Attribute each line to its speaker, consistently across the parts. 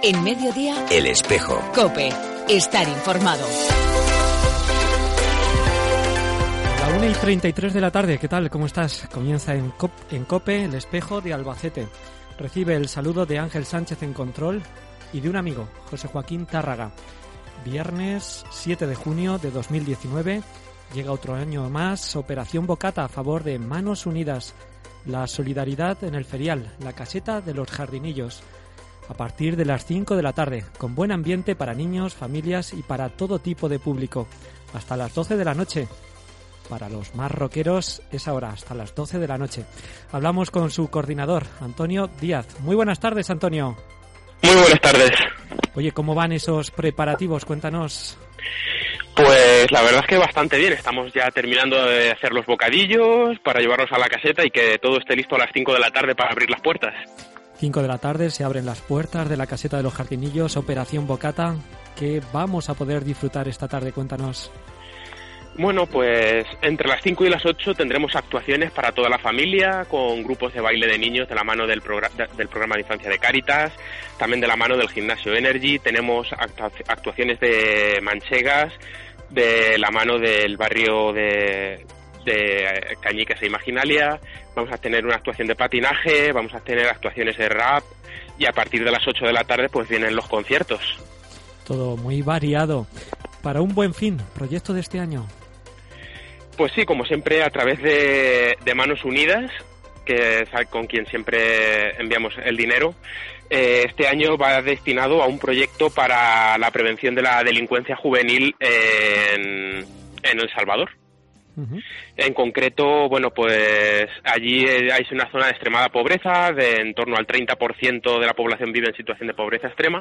Speaker 1: En Mediodía,
Speaker 2: El Espejo.
Speaker 1: COPE. Estar informado.
Speaker 3: 1:33 de la tarde, ¿qué tal? ¿Cómo estás? Comienza en COPE, El Espejo de Albacete. Recibe el saludo de Ángel Sánchez en control y de un amigo, José Joaquín Tárraga. Viernes 7 de junio de 2019, llega otro año más, Operación Bocata a favor de Manos Unidas, la solidaridad en el ferial, la caseta de los jardinillos. A partir de las 5 de la tarde, con buen ambiente para niños, familias y para todo tipo de público. Hasta las 12 de la noche. Para los más rockeros es ahora, hasta las 12 de la noche. Hablamos con su coordinador, Antonio Díaz. Muy buenas tardes, Antonio.
Speaker 4: Muy buenas tardes.
Speaker 3: Oye, ¿cómo van esos preparativos? Cuéntanos.
Speaker 4: Pues la verdad es que bastante bien. Estamos ya terminando de hacer los bocadillos para llevarlos a la caseta y que todo esté listo a las 5 de la tarde para abrir las puertas.
Speaker 3: 5 de la tarde se abren las puertas de la caseta de los jardinillos, Operación Bocata. ¿Qué vamos a poder disfrutar esta tarde? Cuéntanos.
Speaker 4: Bueno, pues entre las 5 y las 8 tendremos actuaciones para toda la familia, con grupos de baile de niños de la mano del programa de infancia de Cáritas, también de la mano del gimnasio Energy. Tenemos actuaciones de manchegas, de la mano del barrio de Cañicas e Imaginalia. Vamos a tener una actuación de patinaje, vamos a tener actuaciones de rap y a partir de las 8 de la tarde pues vienen los conciertos.
Speaker 3: Todo muy variado. Para un buen fin, proyecto de este año.
Speaker 4: Pues sí, como siempre, a través de Manos Unidas, que es con quien siempre enviamos el dinero. Este año va destinado a un proyecto para la prevención de la delincuencia juvenil en El Salvador. Uh-huh. En concreto, bueno, pues allí hay una zona de extremada pobreza, de en torno al 30% de la población vive en situación de pobreza extrema.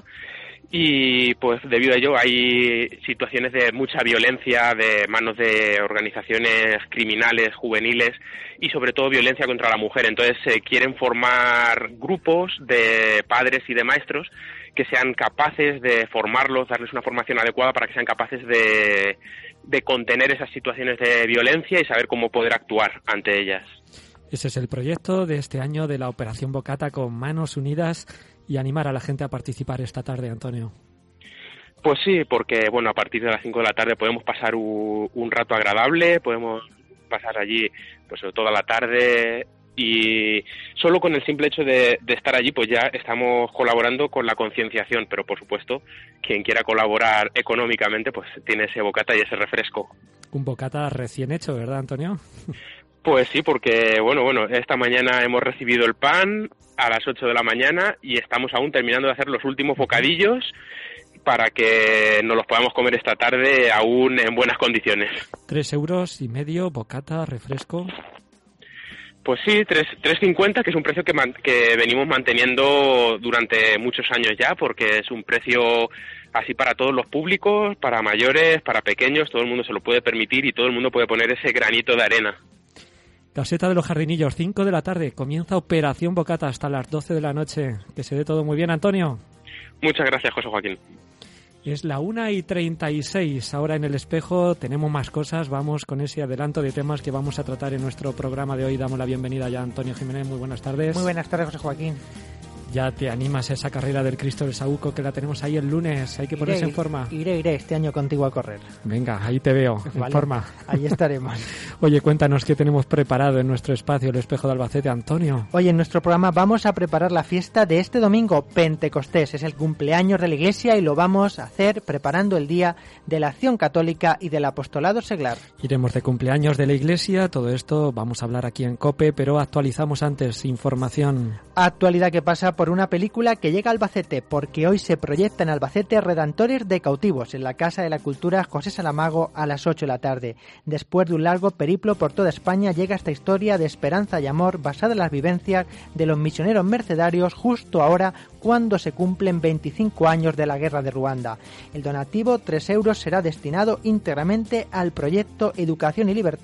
Speaker 4: Y pues debido a ello hay situaciones de mucha violencia de manos de organizaciones criminales juveniles y sobre todo violencia contra la mujer. Entonces se quieren formar grupos de padres y de maestros que sean capaces de formarlos, darles una formación adecuada para que sean capaces de contener esas situaciones de violencia y saber cómo poder actuar ante ellas.
Speaker 3: Ese es el proyecto de este año de la Operación Bocata con Manos Unidas y animar a la gente a participar esta tarde, Antonio.
Speaker 4: Pues sí, porque bueno, a partir de las 5 de la tarde podemos pasar un rato agradable, podemos pasar allí pues toda la tarde y solo con el simple hecho de estar allí pues ya estamos colaborando con la concienciación, pero por supuesto quien quiera colaborar económicamente pues tiene ese bocata y ese refresco.
Speaker 3: Un bocata recién hecho, ¿verdad, Antonio?
Speaker 4: Pues sí, porque bueno, esta mañana hemos recibido el pan a las 8 de la mañana y estamos aún terminando de hacer los últimos bocadillos para que nos los podamos comer esta tarde aún en buenas condiciones.
Speaker 3: 3,5 € bocata, refresco.
Speaker 4: Pues sí, 3,50, que es un precio que venimos manteniendo durante muchos años ya, porque es un precio así para todos los públicos, para mayores, para pequeños, todo el mundo se lo puede permitir y todo el mundo puede poner ese granito de arena.
Speaker 3: Caseta de los Jardinillos, 5 de la tarde, comienza Operación Bocata hasta las 12 de la noche. Que se dé todo muy bien, Antonio.
Speaker 4: Muchas gracias, José Joaquín.
Speaker 3: Es la 1:36, ahora en El Espejo tenemos más cosas, vamos con ese adelanto de temas que vamos a tratar en nuestro programa de hoy. Damos la bienvenida ya a Antonio Jiménez, muy buenas tardes.
Speaker 5: Muy buenas tardes, José Joaquín.
Speaker 3: Ya te animas a esa carrera del Cristo del Saúco que la tenemos ahí el lunes, hay que ponerse en forma.
Speaker 5: Iré este año contigo a correr.
Speaker 3: Venga, ahí te veo,
Speaker 5: vale,
Speaker 3: en forma.
Speaker 5: Ahí estaremos.
Speaker 3: Oye, cuéntanos qué tenemos preparado en nuestro espacio El Espejo de Albacete, Antonio.
Speaker 5: Hoy en nuestro programa vamos a preparar la fiesta de este domingo, Pentecostés. Es el cumpleaños de la Iglesia y lo vamos a hacer preparando el día de la Acción Católica y del Apostolado Seglar.
Speaker 3: Iremos de cumpleaños de la Iglesia, todo esto vamos a hablar aquí en COPE, pero actualizamos antes información.
Speaker 5: Actualidad que pasa por una película que llega a Albacete, porque hoy se proyecta en Albacete Redentores de Cautivos, en la Casa de la Cultura José Saramago a las 8 de la tarde. Después de un largo periplo por toda España llega esta historia de esperanza y amor basada en las vivencias de los misioneros mercedarios justo ahora cuando se cumplen 25 años de la guerra de Ruanda. El donativo, 3 €, será destinado íntegramente al proyecto Educación y Libertad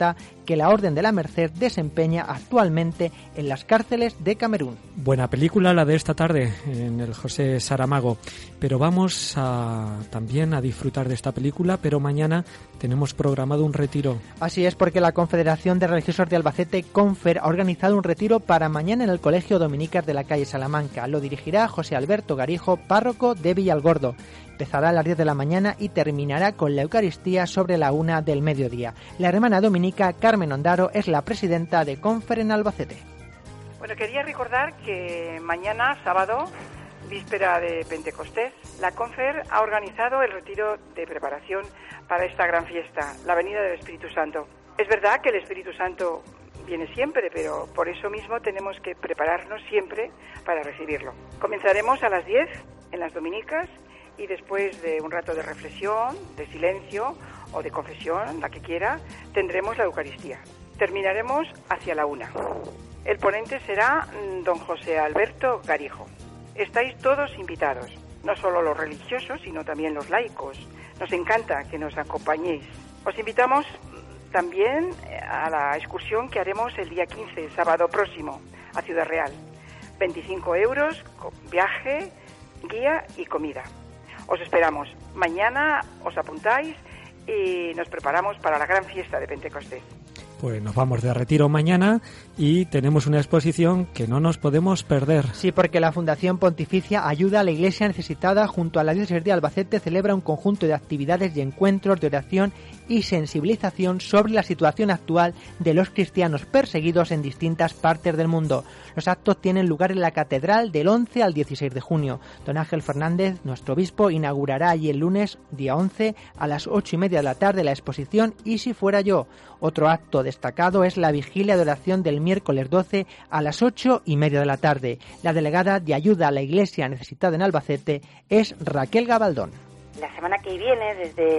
Speaker 5: que la Orden de la Merced desempeña actualmente en las cárceles de Camerún.
Speaker 3: Buena película la de esta tarde en el José Saramago, pero vamos también a disfrutar de esta película, pero mañana tenemos programado un retiro.
Speaker 5: Así es, porque la Confederación de Religiosos de Albacete, Confer, ha organizado un retiro para mañana en el Colegio Dominicas de la calle Salamanca. Lo dirigirá José Alberto Garijo, párroco de Villalgordo. Empezará a las 10 de la mañana y terminará con la Eucaristía sobre la 1 del mediodía. La hermana dominica Carmen Ondaro es la presidenta de Confer en Albacete.
Speaker 2: Bueno, quería recordar que mañana, sábado, víspera de Pentecostés, la Confer ha organizado el retiro de preparación para esta gran fiesta, la venida del Espíritu Santo. Es verdad que el Espíritu Santo viene siempre, pero por eso mismo tenemos que prepararnos siempre para recibirlo. Comenzaremos a las 10 en las dominicas y después de un rato de reflexión, de silencio o de confesión, la que quiera, tendremos la Eucaristía. Terminaremos hacia la 1. El ponente será don José Alberto Garijo. Estáis todos invitados, no solo los religiosos, sino también los laicos. Nos encanta que nos acompañéis. Os invitamos también a la excursión que haremos el día 15, sábado próximo, a Ciudad Real. 25 euros, con viaje, guía y comida. Os esperamos. Mañana os apuntáis y nos preparamos para la gran fiesta de Pentecostés.
Speaker 3: Pues nos vamos de retiro mañana y tenemos una exposición que no nos podemos perder.
Speaker 5: Sí, porque la Fundación Pontificia Ayuda a la Iglesia Necesitada junto a la Diócesis de Albacete celebra un conjunto de actividades y encuentros de oración y sensibilización sobre la situación actual de los cristianos perseguidos en distintas partes del mundo. Los actos tienen lugar en la Catedral del 11 al 16 de junio. Don Ángel Fernández, nuestro obispo, inaugurará allí el lunes, día 11, a las 8:30 de la tarde la exposición Y si fuera yo. Otro acto destacado es la vigilia de oración del miércoles 12 a las 8:30 de la tarde. La delegada de Ayuda a la Iglesia Necesitada en Albacete es Raquel Gabaldón.
Speaker 6: La semana que viene, desde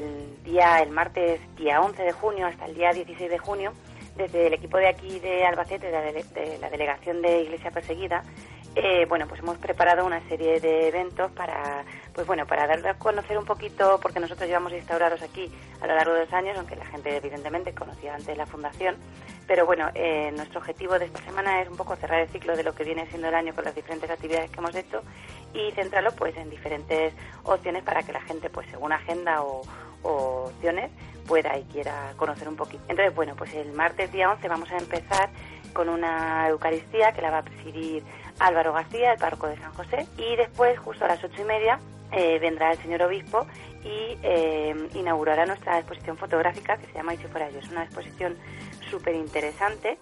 Speaker 6: el martes día 11 de junio hasta el día 16 de junio, desde el equipo de aquí de Albacete, de la Delegación de Iglesia Perseguida, pues hemos preparado una serie de eventos para dar a conocer un poquito, porque nosotros llevamos instaurados aquí a lo largo de los años, aunque la gente evidentemente conocía antes la fundación, pero nuestro objetivo de esta semana es un poco cerrar el ciclo de lo que viene siendo el año con las diferentes actividades que hemos hecho y centrarlo pues en diferentes opciones para que la gente pues según agenda o opciones pueda y quiera conocer un poquito. Entonces, pues el martes día 11 vamos a empezar con una Eucaristía que la va a presidir Álvaro García, el párroco de San José, y después, justo a las 8:30, vendrá el señor obispo y inaugurará nuestra exposición fotográfica que se llama Y si fuera yo. Es una exposición súper interesante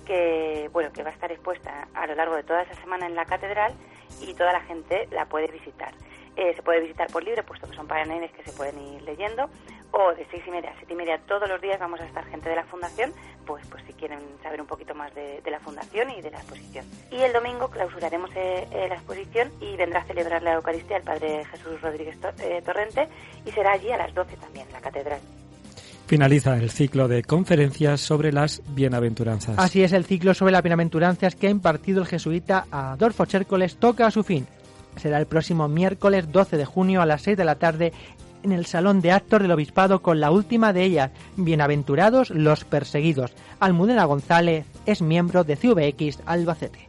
Speaker 6: que va a estar expuesta a lo largo de toda esa semana en la catedral y toda la gente la puede visitar. Se puede visitar por libre, puesto que son paneles que se pueden ir leyendo, o de 6:30 a 7:30 todos los días vamos a estar gente de la fundación, pues si quieren saber un poquito más de la fundación y de la exposición. Y el domingo clausuraremos la exposición y vendrá a celebrar la Eucaristía el padre Jesús Rodríguez Torrente y será allí a las 12 también en la catedral.
Speaker 3: Finaliza el ciclo de conferencias sobre las bienaventuranzas.
Speaker 5: Así es, el ciclo sobre las bienaventuranzas que ha impartido el jesuita Adolfo Chércoles toca a su fin. Será el próximo miércoles 12 de junio a las 6 de la tarde en el Salón de Actos del Obispado con la última de ellas, Bienaventurados los perseguidos. Almudena González es miembro de CVX Albacete.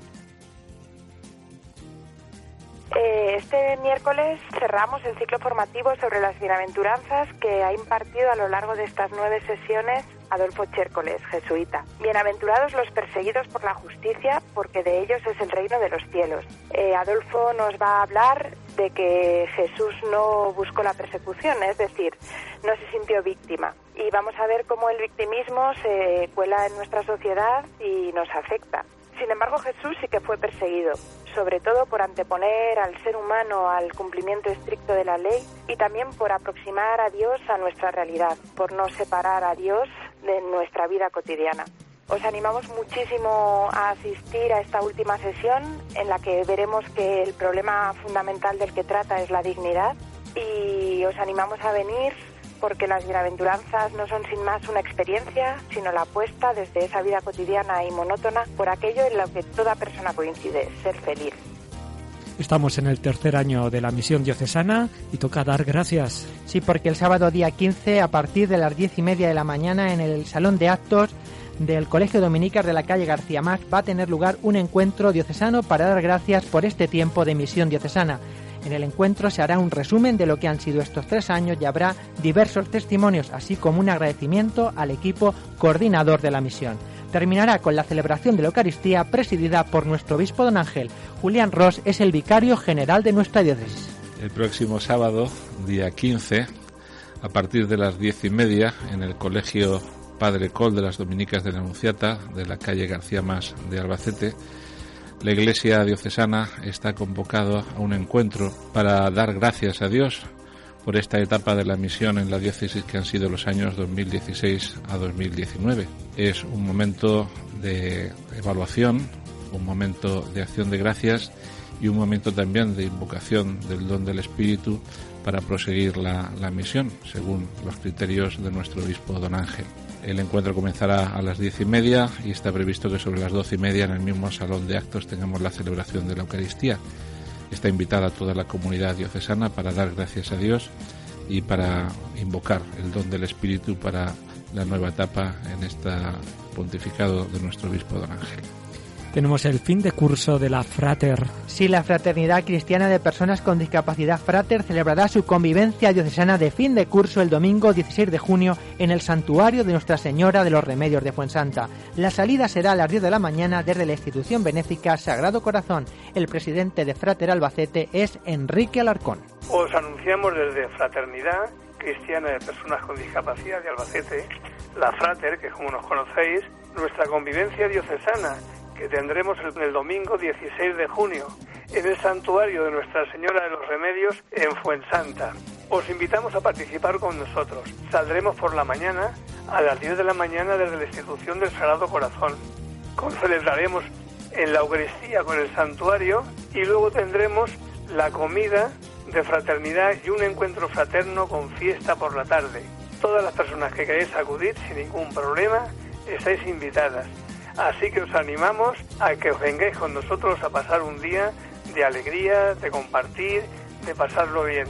Speaker 7: Este miércoles cerramos el ciclo formativo sobre las bienaventuranzas que ha impartido a lo largo de estas 9 sesiones Adolfo Chércoles, jesuita. Bienaventurados los perseguidos por la justicia, porque de ellos es el reino de los cielos. Adolfo nos va a hablar de que Jesús no buscó la persecución, es decir, no se sintió víctima. Y vamos a ver cómo el victimismo se cuela en nuestra sociedad y nos afecta. Sin embargo, Jesús sí que fue perseguido, sobre todo por anteponer al ser humano al cumplimiento estricto de la ley y también por aproximar a Dios a nuestra realidad, por no separar a Dios de nuestra vida cotidiana. Os animamos muchísimo a asistir a esta última sesión en la que veremos que el problema fundamental del que trata es la dignidad y os animamos a venir porque las bienaventuranzas no son sin más una experiencia, sino la apuesta desde esa vida cotidiana y monótona por aquello en lo que toda persona coincide, ser feliz.
Speaker 3: Estamos en el tercer año de la misión diocesana y toca dar gracias.
Speaker 5: Sí, porque el sábado día 15, a partir de las 10:30 de la mañana, en el Salón de Actos del Colegio Dominicas de la calle García Mas, va a tener lugar un encuentro diocesano para dar gracias por este tiempo de misión diocesana. En el encuentro se hará un resumen de lo que han sido estos 3 años y habrá diversos testimonios, así como un agradecimiento al equipo coordinador de la misión. Terminará con la celebración de la Eucaristía presidida por nuestro obispo don Ángel. Julián Ros es el vicario general de nuestra diócesis.
Speaker 8: El próximo sábado, día 15, a partir de las 10:30, en el Colegio Padre Col de las Dominicas de la Anunciata, de la calle García Mas de Albacete, la Iglesia diocesana está convocada a un encuentro para dar gracias a Dios por esta etapa de la misión en la diócesis que han sido los años 2016 a 2019. Es un momento de evaluación, un momento de acción de gracias y un momento también de invocación del don del Espíritu para proseguir la misión, según los criterios de nuestro obispo don Ángel. El encuentro comenzará a las 10:30 y está previsto que sobre las 12:30 en el mismo salón de actos tengamos la celebración de la Eucaristía. Está invitada toda la comunidad diocesana para dar gracias a Dios y para invocar el don del Espíritu para la nueva etapa en este pontificado de nuestro obispo don Ángel.
Speaker 3: Tenemos el fin de curso de la Frater.
Speaker 5: Sí, la Fraternidad Cristiana de Personas con Discapacidad Frater celebrará su convivencia diocesana de fin de curso el domingo 16 de junio en el Santuario de Nuestra Señora de los Remedios de Fuensanta. La salida será a las 10 de la mañana desde la institución benéfica Sagrado Corazón. El presidente de Frater Albacete es Enrique Alarcón.
Speaker 9: Os anunciamos desde Fraternidad Cristiana de Personas con Discapacidad de Albacete, la Frater, que como nos conocéis, nuestra convivencia diocesana, que tendremos el domingo 16 de junio en el santuario de Nuestra Señora de los Remedios en Fuensanta. Os invitamos a participar con nosotros. Saldremos por la mañana a las 10 de la mañana desde la institución del Sagrado Corazón. Celebraremos en la Eucaristía con el santuario y luego tendremos la comida de fraternidad y un encuentro fraterno con fiesta por la tarde. Todas las personas que queréis acudir sin ningún problema estáis invitadas. Así que os animamos a que os vengáis con nosotros a pasar un día de alegría, de compartir, de pasarlo bien.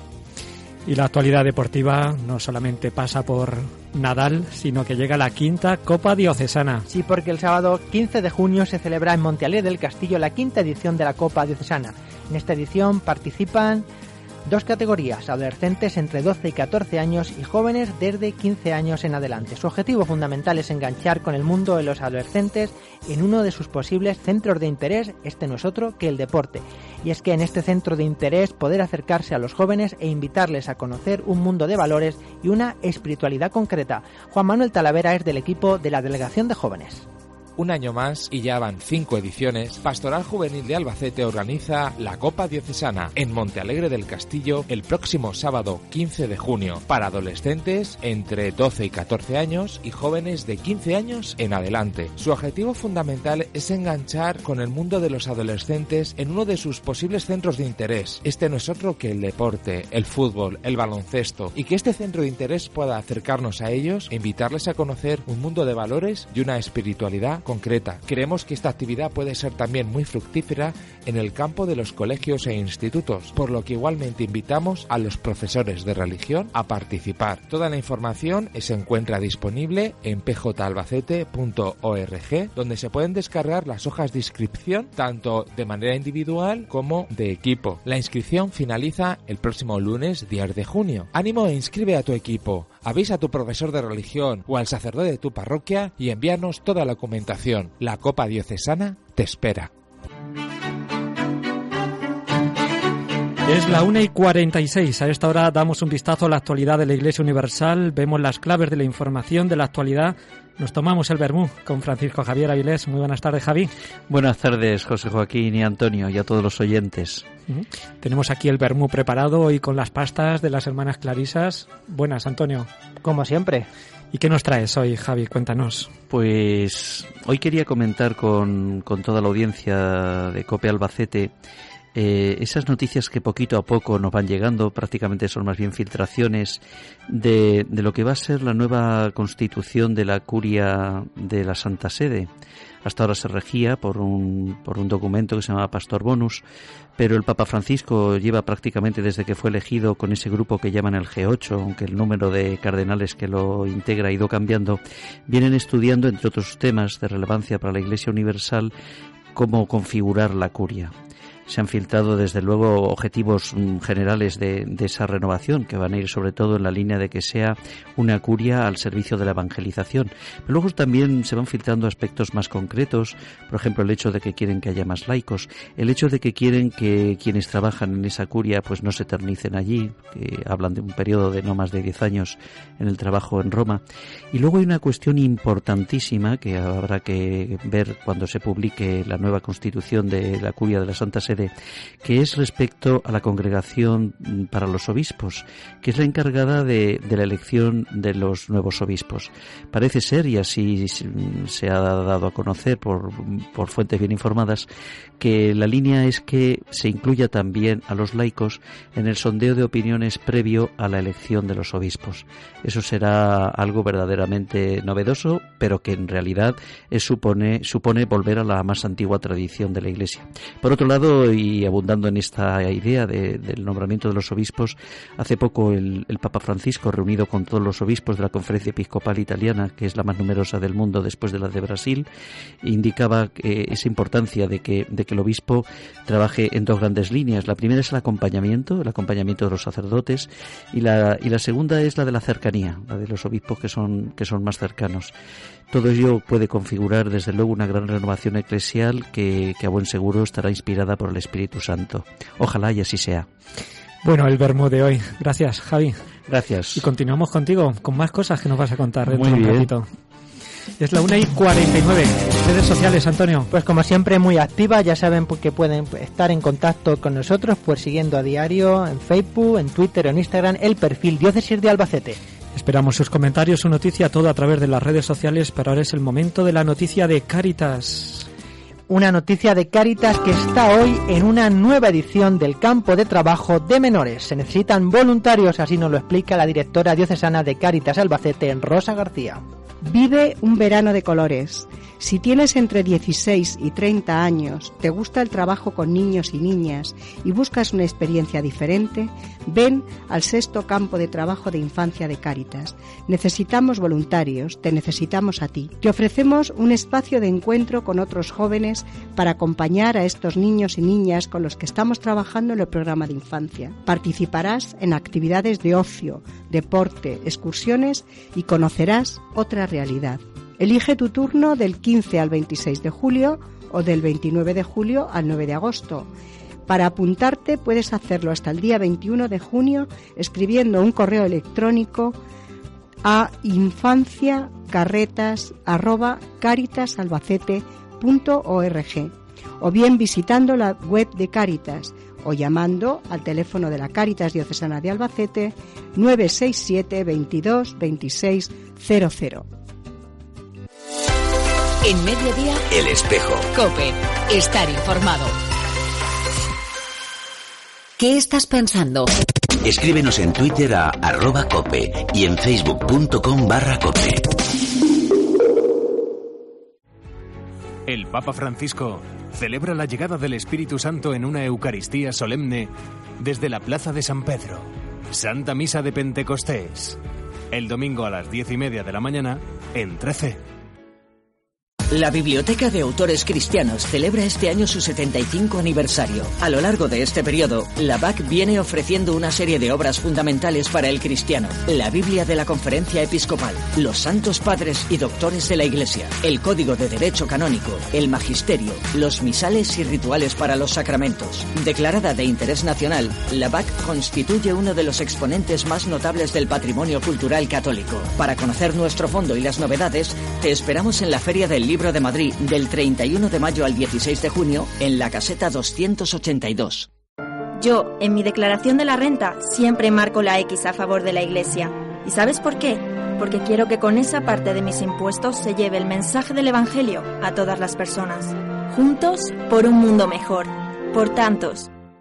Speaker 3: Y la actualidad deportiva no solamente pasa por Nadal, sino que llega la quinta Copa Diocesana.
Speaker 5: Sí, porque el sábado 15 de junio se celebra en Montealegre del Castillo la quinta edición de la Copa Diocesana. En esta edición participan 2 categorías, adolescentes entre 12 y 14 años y jóvenes desde 15 años en adelante. Su objetivo fundamental es enganchar con el mundo de los adolescentes en uno de sus posibles centros de interés, este no es otro que el deporte. Y es que en este centro de interés poder acercarse a los jóvenes e invitarles a conocer un mundo de valores y una espiritualidad concreta. Juan Manuel Talavera es del equipo de la Delegación de Jóvenes.
Speaker 10: Un año más y ya van 5 ediciones, Pastoral Juvenil de Albacete organiza la Copa Diocesana en Montealegre del Castillo el próximo sábado 15 de junio para adolescentes entre 12 y 14 años y jóvenes de 15 años en adelante. Su objetivo fundamental es enganchar con el mundo de los adolescentes en uno de sus posibles centros de interés. Este no es otro que el deporte, el fútbol, el baloncesto, y que este centro de interés pueda acercarnos a ellos e invitarles a conocer un mundo de valores y una espiritualidad concreta. Creemos que esta actividad puede ser también muy fructífera en el campo de los colegios e institutos, por lo que igualmente invitamos a los profesores de religión a participar. Toda la información se encuentra disponible en pjalbacete.org, donde se pueden descargar las hojas de inscripción tanto de manera individual como de equipo. La inscripción finaliza el próximo lunes 10 de junio. Ánimo e inscribe a tu equipo. Avisa a tu profesor de religión o al sacerdote de tu parroquia y envíanos toda la documentación. La Copa Diocesana te espera.
Speaker 3: Es la 1:46. A esta hora damos un vistazo a la actualidad de la Iglesia Universal. Vemos las claves de la información de la actualidad. Nos tomamos el vermú con Francisco Javier Avilés. Muy buenas tardes, Javi.
Speaker 11: Buenas tardes, José Joaquín y Antonio, y a todos los oyentes.
Speaker 3: Tenemos aquí el vermú preparado hoy con las pastas de las hermanas Clarisas. Buenas, Antonio.
Speaker 5: Como siempre.
Speaker 3: ¿Y qué nos traes hoy, Javi? Cuéntanos.
Speaker 11: Pues hoy quería comentar con toda la audiencia de COPE Albacete esas noticias que poquito a poco nos van llegando, prácticamente son más bien filtraciones de lo que va a ser la nueva constitución de la Curia de la Santa Sede. Hasta ahora se regía por un documento que se llamaba Pastor Bonus, pero el Papa Francisco lleva prácticamente desde que fue elegido con ese grupo que llaman el G8, aunque el número de cardenales que lo integra ha ido cambiando, vienen estudiando, entre otros temas de relevancia para la Iglesia Universal, cómo configurar la curia. Se han filtrado desde luego objetivos generales de esa renovación, que van a ir sobre todo en la línea de que sea una curia al servicio de la evangelización. Pero luego también se van filtrando aspectos más concretos, por ejemplo el hecho de que quieren que haya más laicos, el hecho de que quieren que quienes trabajan en esa curia pues no se eternicen allí, que hablan de un periodo de no más de 10 años en el trabajo en Roma. Y luego hay una cuestión importantísima que habrá que ver cuando se publique la nueva constitución de la curia de la Santa Sede, que es respecto a la congregación para los obispos, que es la encargada de la elección de los nuevos obispos. Parece ser, y así se ha dado a conocer por fuentes bien informadas, que la línea es que se incluya también a los laicos en el sondeo de opiniones previo a la elección de los obispos. Eso será algo verdaderamente novedoso, pero que en realidad supone volver a la más antigua tradición de la Iglesia. Por otro lado, y abundando en esta idea del nombramiento de los obispos, hace poco el Papa Francisco, reunido con todos los obispos de la Conferencia Episcopal Italiana, que es la más numerosa del mundo después de la de Brasil, indicaba esa importancia de que el obispo trabaje en dos grandes líneas. La primera es el acompañamiento de los sacerdotes, y la segunda es la de la cercanía, la de los obispos que son más cercanos. Todo ello puede configurar desde luego una gran renovación eclesial que a buen seguro estará inspirada por el Espíritu Santo. Ojalá y así sea.
Speaker 3: Bueno, el vermú de hoy. Gracias, Javi.
Speaker 11: Gracias.
Speaker 3: Y continuamos contigo con más cosas que nos vas a contar dentro
Speaker 11: Muy
Speaker 3: de un
Speaker 11: bien.
Speaker 3: ratito. Es la 1:49. Redes sociales, Antonio.
Speaker 5: Pues como siempre muy activa, ya saben que pueden estar en contacto con nosotros pues siguiendo a diario en Facebook, en Twitter o en Instagram el perfil Diócesis de Albacete.
Speaker 3: Esperamos sus comentarios, su noticia, todo a través de las redes sociales, pero ahora es el momento de la noticia de Cáritas.
Speaker 5: Una noticia de Cáritas que está hoy en una nueva edición del campo de trabajo de menores. Se necesitan voluntarios, así nos lo explica la directora diocesana de Cáritas Albacete, Rosa García.
Speaker 12: Vive un verano de colores. Si tienes entre 16 y 30 años, te gusta el trabajo con niños y niñas y buscas una experiencia diferente, ven al 6º campo de trabajo de infancia de Cáritas. Necesitamos voluntarios, te necesitamos a ti. Te ofrecemos un espacio de encuentro con otros jóvenes para acompañar a estos niños y niñas con los que estamos trabajando en el programa de infancia. Participarás en actividades de ocio, deporte, excursiones y conocerás otra realidad. Elige tu turno del 15 al 26 de julio o del 29 de julio al 9 de agosto. Para apuntarte puedes hacerlo hasta el día 21 de junio escribiendo un correo electrónico a infanciacaritas@caritasalbacete.org o bien visitando la web de Cáritas o llamando al teléfono de la Cáritas Diocesana de Albacete 967 22 26 00.
Speaker 1: En Mediodía,
Speaker 13: El Espejo.
Speaker 1: COPE. Estar informado. ¿Qué estás pensando?
Speaker 13: Escríbenos en Twitter a @cope y en facebook.com/cope.
Speaker 14: El Papa Francisco celebra la llegada del Espíritu Santo en una Eucaristía solemne desde la Plaza de San Pedro. Santa Misa de Pentecostés. El domingo a las 10:30 de la mañana en 13.
Speaker 15: La Biblioteca de Autores Cristianos celebra este año su 75 aniversario. A lo largo de este periodo, la BAC viene ofreciendo una serie de obras fundamentales para el cristiano. La Biblia de la Conferencia Episcopal, los Santos Padres y Doctores de la Iglesia, el Código de Derecho Canónico, el Magisterio, los misales y rituales para los sacramentos. Declarada de interés nacional, la BAC constituye uno de los exponentes más notables del patrimonio cultural católico. Para conocer nuestro fondo y las novedades, te esperamos en la Feria del Libro de Madrid del 31 de mayo al 16 de junio en la caseta 282.
Speaker 16: Yo, en mi declaración de la renta, siempre marco la X a favor de la Iglesia. ¿Y sabes por qué? Porque quiero que con esa parte de mis impuestos se lleve el mensaje del Evangelio a todas las personas. Juntos por un mundo mejor. Por tantos.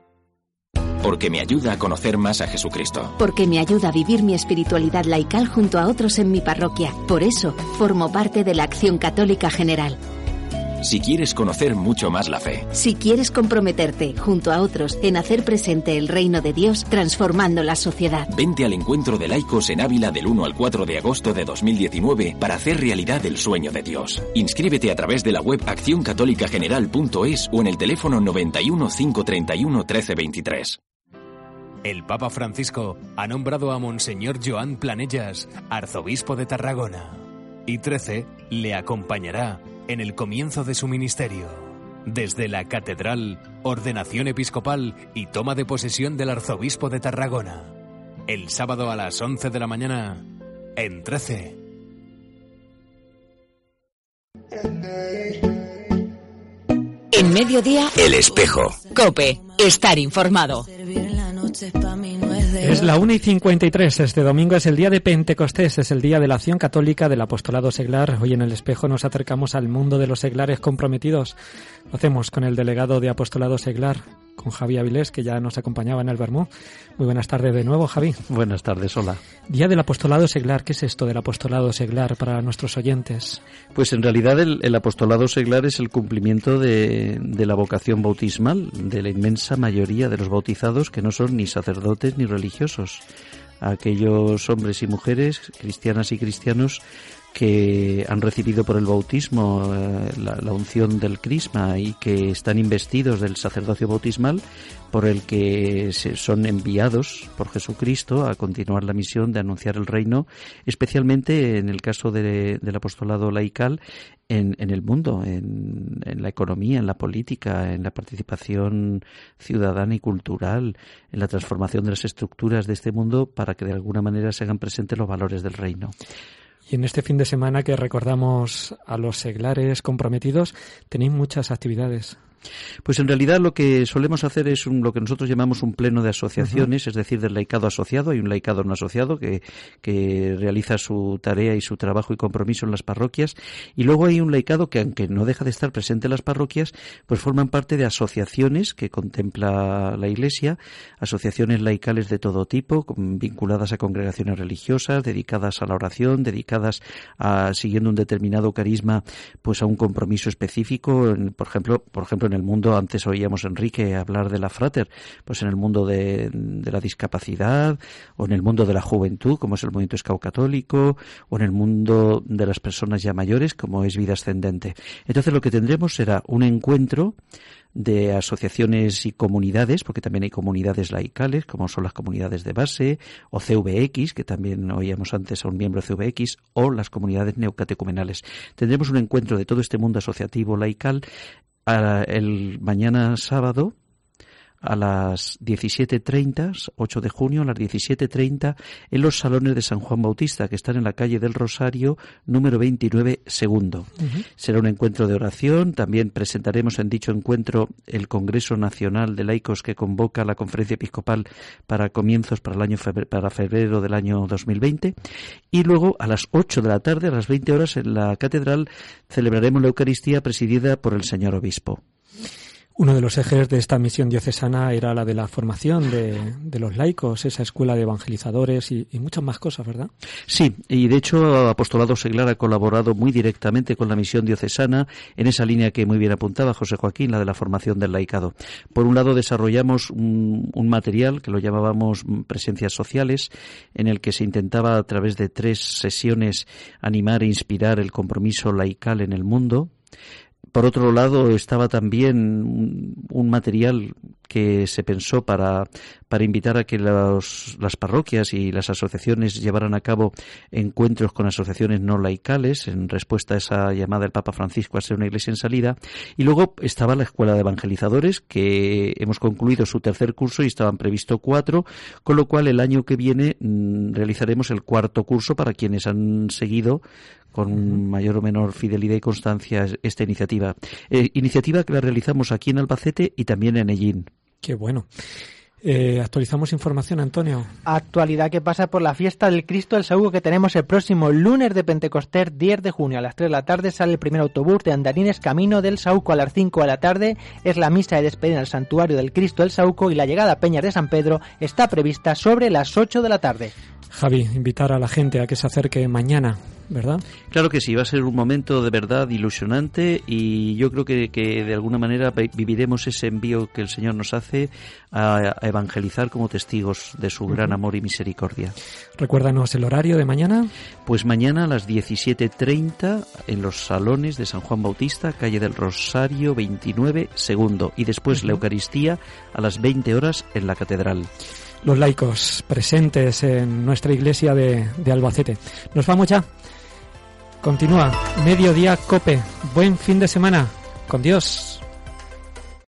Speaker 17: Porque me ayuda a conocer más a Jesucristo.
Speaker 1: Porque me ayuda a vivir mi espiritualidad laical junto a otros en mi parroquia. Por eso, formo parte de la Acción Católica General.
Speaker 17: Si quieres conocer mucho más la fe.
Speaker 1: Si quieres comprometerte, junto a otros, en hacer presente el reino de Dios, transformando la sociedad.
Speaker 17: Vente al encuentro de laicos en Ávila del 1 al 4 de agosto de 2019 para hacer realidad el sueño de Dios. Inscríbete a través de la web accioncatolicageneral.es o en el teléfono 91 531 1323.
Speaker 14: El Papa Francisco ha nombrado a Monseñor Joan Planellas arzobispo de Tarragona y 13 le acompañará en el comienzo de su ministerio. Desde la catedral, ordenación episcopal y toma de posesión del arzobispo de Tarragona. El sábado a las 11 de la mañana, en 13.
Speaker 1: En Mediodía,
Speaker 13: El Espejo.
Speaker 1: COPE, estar informado.
Speaker 3: Es la 1:53. Este domingo es el día de Pentecostés, es el día de la Acción Católica del Apostolado Seglar. Hoy en El Espejo nos acercamos al mundo de los seglares comprometidos. Lo hacemos con el delegado de Apostolado Seglar, con Javi Avilés, que ya nos acompañaba en el Bermú. Muy buenas tardes de nuevo, Javi.
Speaker 11: Buenas tardes, hola.
Speaker 3: Día del Apostolado Seglar. ¿Qué es esto del Apostolado Seglar para nuestros oyentes?
Speaker 11: Pues en realidad el Apostolado Seglar es el cumplimiento de la vocación bautismal de la inmensa mayoría de los bautizados que no son ni sacerdotes ni religiosos. Aquellos hombres y mujeres, cristianas y cristianos, que han recibido por el bautismo la unción del crisma y que están investidos del sacerdocio bautismal, por el que son enviados por Jesucristo a continuar la misión de anunciar el reino, especialmente en el caso del apostolado laical en el mundo, en la economía, en la política, en la participación ciudadana y cultural, en la transformación de las estructuras de este mundo para que de alguna manera se hagan presentes los valores del reino.
Speaker 3: Y en este fin de semana que recordamos a los seglares comprometidos, tenéis muchas actividades.
Speaker 11: Pues en realidad lo que solemos hacer es lo que nosotros llamamos un pleno de asociaciones, es decir, del laicado asociado. Hay un laicado no asociado que realiza su tarea y su trabajo y compromiso en las parroquias, y luego hay un laicado que, aunque no deja de estar presente en las parroquias, pues forman parte de asociaciones que contempla la Iglesia, asociaciones laicales de todo tipo, vinculadas a congregaciones religiosas, dedicadas a la oración, dedicadas a, siguiendo un determinado carisma, pues a un compromiso específico. Por ejemplo, en el mundo, antes oíamos a Enrique hablar de la Frater, pues en el mundo de la discapacidad, o en el mundo de la juventud, como es el movimiento Scout Católico, o en el mundo de las personas ya mayores, como es Vida Ascendente. Entonces lo que tendremos será un encuentro de asociaciones y comunidades, porque también hay comunidades laicales, como son las comunidades de base, o CVX, que también oíamos antes a un miembro de CVX, o las comunidades neocatecumenales. Tendremos un encuentro de todo este mundo asociativo laical el mañana sábado a las 17:30, 8 de junio, a las 17:30, en los salones de San Juan Bautista, que están en la calle del Rosario, número 29, segundo. Será un encuentro de oración. También presentaremos en dicho encuentro el Congreso Nacional de Laicos que convoca la Conferencia Episcopal para comienzos para febrero del año 2020. Y luego, a las 8 de la tarde, a las 20 horas, en la Catedral, celebraremos la Eucaristía presidida por el señor Obispo.
Speaker 3: Uno de los ejes de esta misión diocesana era la de la formación de los laicos, esa escuela de evangelizadores y muchas más cosas, ¿verdad?
Speaker 11: Sí, y de hecho Apostolado Seglar ha colaborado muy directamente con la misión diocesana en esa línea que muy bien apuntaba José Joaquín, la de la formación del laicado. Por un lado desarrollamos un material que lo llamábamos Presencias Sociales, en el que se intentaba a través de 3 sesiones animar e inspirar el compromiso laical en el mundo. Por otro lado, estaba también un material que se pensó para invitar a que las parroquias y las asociaciones llevaran a cabo encuentros con asociaciones no laicales en respuesta a esa llamada del Papa Francisco a ser una iglesia en salida. Y luego estaba la Escuela de Evangelizadores, que hemos concluido su 3er curso y estaban previsto 4, con lo cual el año que viene realizaremos el 4º curso para quienes han seguido con mayor o menor fidelidad y constancia esta iniciativa. Iniciativa que la realizamos aquí en Albacete y también en Ellín.
Speaker 3: Qué bueno. Actualizamos información, Antonio.
Speaker 5: Actualidad que pasa por la fiesta del Cristo del Saúco que tenemos el próximo lunes de Pentecostés, 10 de junio. A las 3 de la tarde sale el primer autobús de andarines camino del Saúco. A las 5 de la tarde es la misa de despedida en el santuario del Cristo del Saúco y la llegada a Peñas de San Pedro está prevista sobre las 8 de la tarde.
Speaker 3: Javi, invitar a la gente a que se acerque mañana, ¿verdad?
Speaker 11: Claro que sí, va a ser un momento de verdad ilusionante y yo creo que de alguna manera viviremos ese envío que el Señor nos hace a evangelizar como testigos de su gran amor y misericordia.
Speaker 3: Recuérdanos el horario de mañana.
Speaker 11: Pues mañana a las 17:30 en los salones de San Juan Bautista, calle del Rosario 29, segundo, y después la Eucaristía a las 20 horas en la Catedral.
Speaker 3: Los laicos presentes en nuestra iglesia de Albacete. Nos vamos ya. Continúa Mediodía Cope. Buen fin de semana. Con Dios.